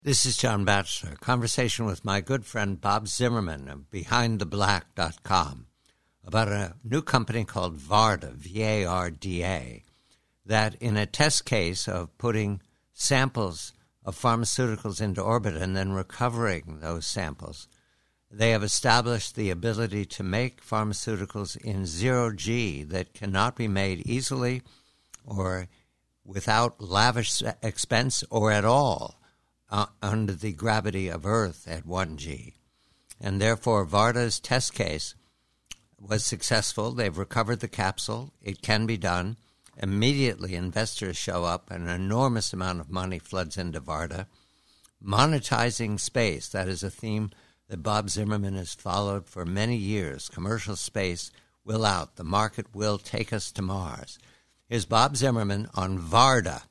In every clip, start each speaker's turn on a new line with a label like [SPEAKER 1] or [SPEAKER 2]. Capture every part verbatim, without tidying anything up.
[SPEAKER 1] This is John Batchelor, conversation with my good friend Bob Zimmerman of behind the black dot com about a new company called Varda, V A R D A, that in a test case of putting samples of pharmaceuticals into orbit and then recovering those samples, they have established the ability to make pharmaceuticals in zero G that cannot be made easily or without lavish expense or at all Uh, under the gravity of Earth at one G. And therefore, Varda's test case was successful. They've recovered the capsule. It can be done. Immediately, investors show up. An enormous amount of money floods into Varda. Monetizing space, that is a theme that Bob Zimmerman has followed for many years. Commercial space will out. The market will take us to Mars. Here's Bob Zimmerman on Varda,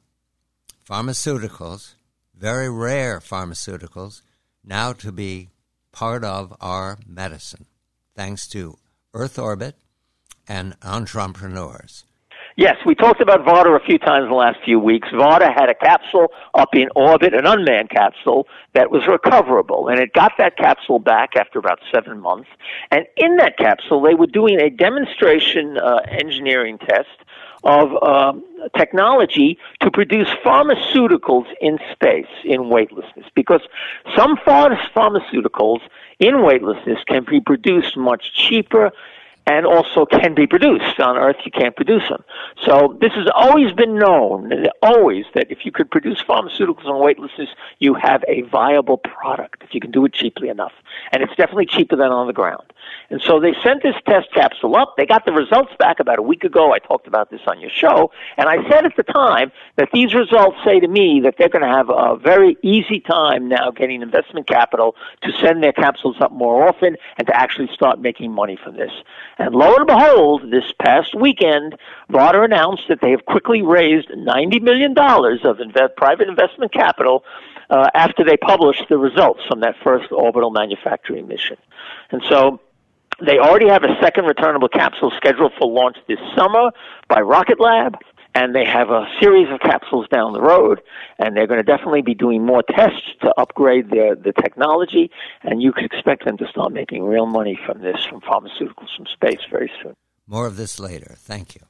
[SPEAKER 1] pharmaceuticals, very rare pharmaceuticals, now to be part of our medicine, thanks to Earth orbit and entrepreneurs.
[SPEAKER 2] Yes, we talked about Varda a few times in the last few weeks. Varda had a capsule up in orbit, an unmanned capsule that was recoverable, and it got that capsule back after about seven months. And in that capsule, they were doing a demonstration uh, engineering test of um, technology to produce pharmaceuticals in space, in weightlessness, because some ph- pharmaceuticals in weightlessness can be produced much cheaper and also can be produced. On Earth, you can't produce them. So this has always been known, always, that if you could produce pharmaceuticals in weightlessness, you have a viable product, if you can do it cheaply enough. And it's definitely cheaper than on the ground. And so they sent this test capsule up. They got the results back about a week ago. I talked about this on your show. And I said at the time that these results say to me that they're going to have a very easy time now getting investment capital to send their capsules up more often and to actually start making money from this. And lo and behold, this past weekend, Varda announced that they have quickly raised ninety million dollars of inve- private investment capital uh, after they published the results from that first orbital manufacturing mission. And so they already have a second returnable capsule scheduled for launch this summer by Rocket Lab, and they have a series of capsules down the road, and they're going to definitely be doing more tests to upgrade the, the technology, and you can expect them to start making real money from this, from pharmaceuticals from space very soon.
[SPEAKER 1] More of this later. Thank you.